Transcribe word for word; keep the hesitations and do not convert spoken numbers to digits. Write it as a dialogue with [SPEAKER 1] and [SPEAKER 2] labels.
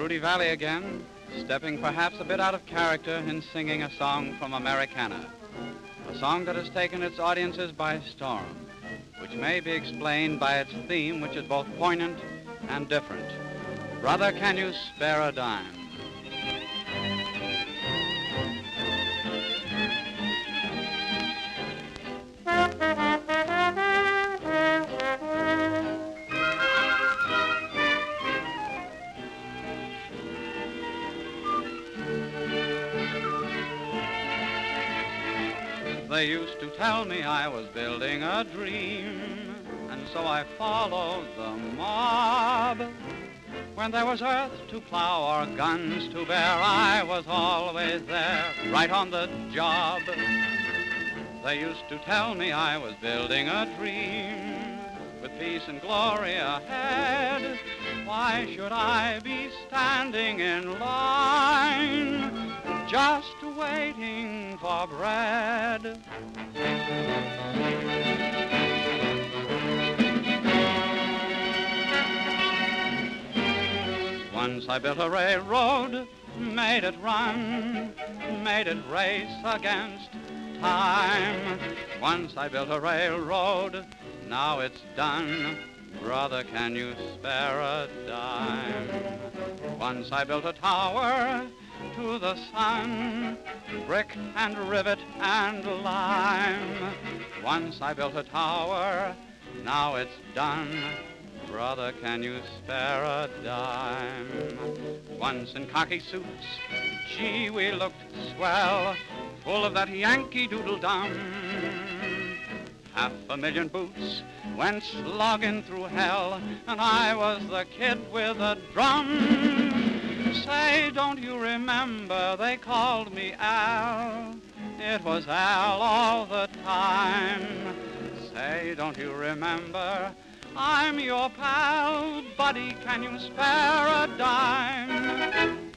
[SPEAKER 1] Rudy Valley again, stepping perhaps a bit out of character in singing a song from Americana, a song that has taken its audiences by storm, which may be explained by its theme, which is both poignant and different. Brother, can you spare a dime? They used to tell me I was building a dream, and so I followed the mob. When there was earth to plow or guns to bear, I was always there, right on the job. They used to tell me I was building a dream, with peace and glory ahead. Why should I be standing in line, just waiting for bread? Once I built a railroad, made it run, made it race against time. Once I built a railroad, now it's done. Brother, can you spare a dime? Once I built a tower to the sun, brick and rivet and lime. Once I built a tower, now it's done. Brother, can you spare a dime? Once in khaki suits, gee, we looked swell, full of that Yankee Doodle-Dum. Half a million boots went slogging through hell, and I was the kid with a drum. Say, don't you remember they called me Al? It was Al all the time. Say, don't you remember I'm your pal? Buddy, can you spare a dime?